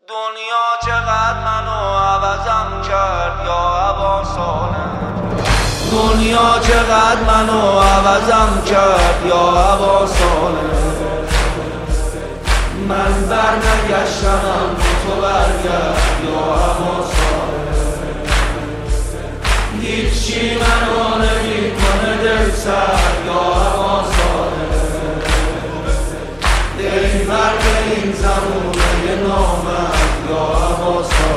دنیا چقدر منو عوضم کرد یا ابا صالح. دنیا چقدر منو عوضم کرد یا ابا صالح. من برنگشتم تو برگرد یا ابا صالح. هیچی منو نمیکنه دل سرد یا ابا صالح. ای مرد این زمونه نامرد یا ابا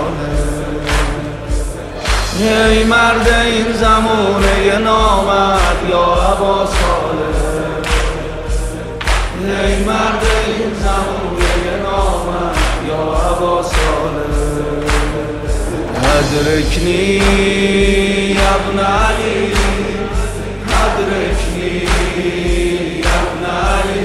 صالح. ای مرد این زمونه نامرد یا ابا صالح. ای مرد این زمونه نامرد یا ابا صالح. ادرکنی یا ابن علی، ادرکنی یا ابن علی،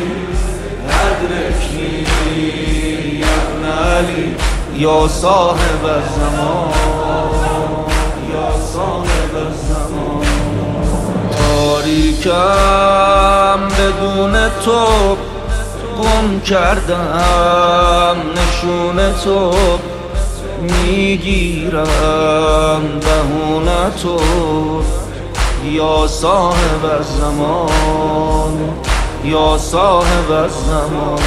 ادرکنی یا ابن علی یا صاحب الزمان، یا صاحب الزمان. تاریکم بدون تو گم کردم نشون تو، میگیرم بهونه تو یا صاحب الزمان، یا صاحب الزمان.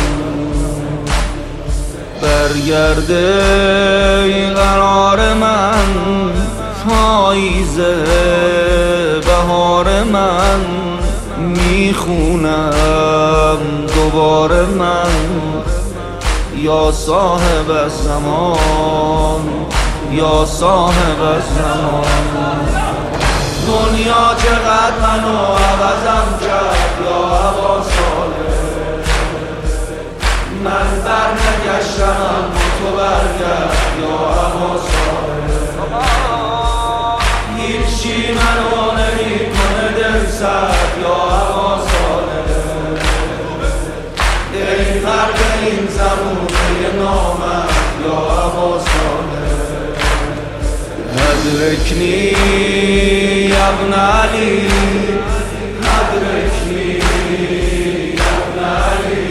برگرده این قرار من پاییز بهار من، میخونم دوباره من یا صاحب الزمان، یا صاحب الزمان. دنیا چقدر منو عوضم کرد یا ابا صالح. من برنگشتم تو برگرد یا ابا صالح. هیچی منو نمیکنه دل سرد یا ابا صالح. ای مرد این زمونه نامرد یا ابا صالح. ادرکنی یا ابن علی، ادرکنی یا ابن علی،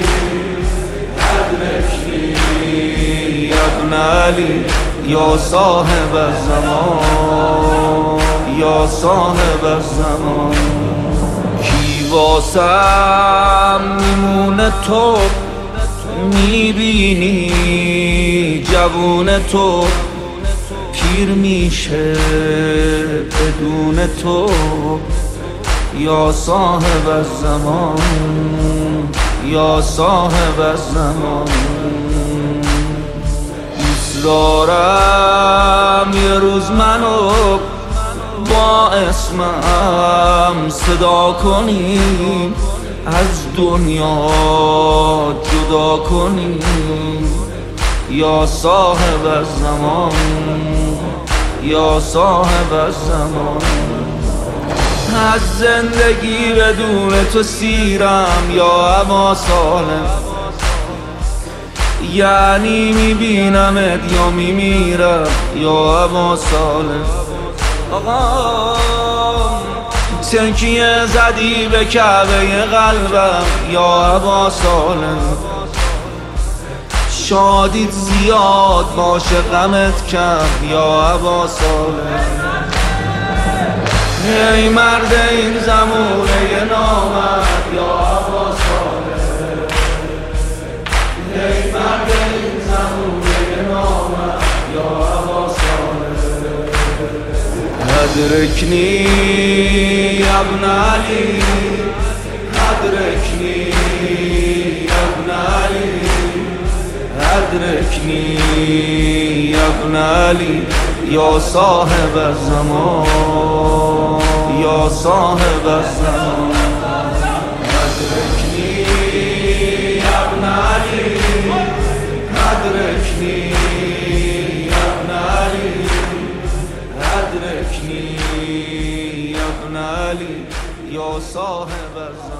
ادرکنی یا ابن علی یا صاحب الزمان، یا صاحب الزمان. کی واسم میمونه تو میبینی جوون تو، پیر میشه بدون تو یا صاحب الزمان، یا صاحب الزمان. دوست دارم یه روز منو با اسمم صدا کنی، از دنیا جدا کنی یا صاحب الزمان، یا صاحب الزمان. از زندگی بدون تو سیرم یا ابا صالح. یعنی میبینمت یا میمیرم یا ابا صالح. آقا تکیه زدی به کعبه قلبم یا ابا صالح. شادیت زیاد باشه غمت کم یا ابا صالح. ای مرد این زمونه نامرد یا ابا صالح. ای مرد این زمونه نامرد یا ابا صالح. ادرکنی یا ابن علی، ادرکنی یا ابن علی، ادرکنی یا ابن علی یا صاحب الزمان، یا صاحب الزمان. ادرکنی یا ابن علی، ادرکنی یا ابن علی، ادرکنی یا ابن علی یا صاحب الزمان.